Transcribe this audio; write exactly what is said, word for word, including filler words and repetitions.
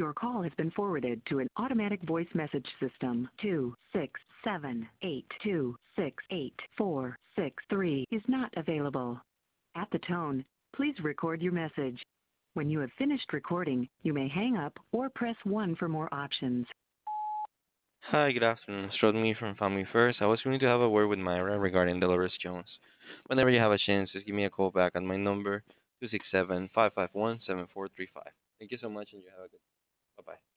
Your call has been forwarded to an automatic voice message system. Two six seven eight two six eight four six three is not available. At the tone, please record your message. When you have finished recording, you may hang up or press one for more options. Hi, good afternoon. It's Rodney from Family First. I was going to have a word with Myra regarding Dolores Jones. Whenever you have a chance, just give me a call back on my number, two six seven, five five one, seven four three five. Thank you so much, and you have a good. Bye-bye.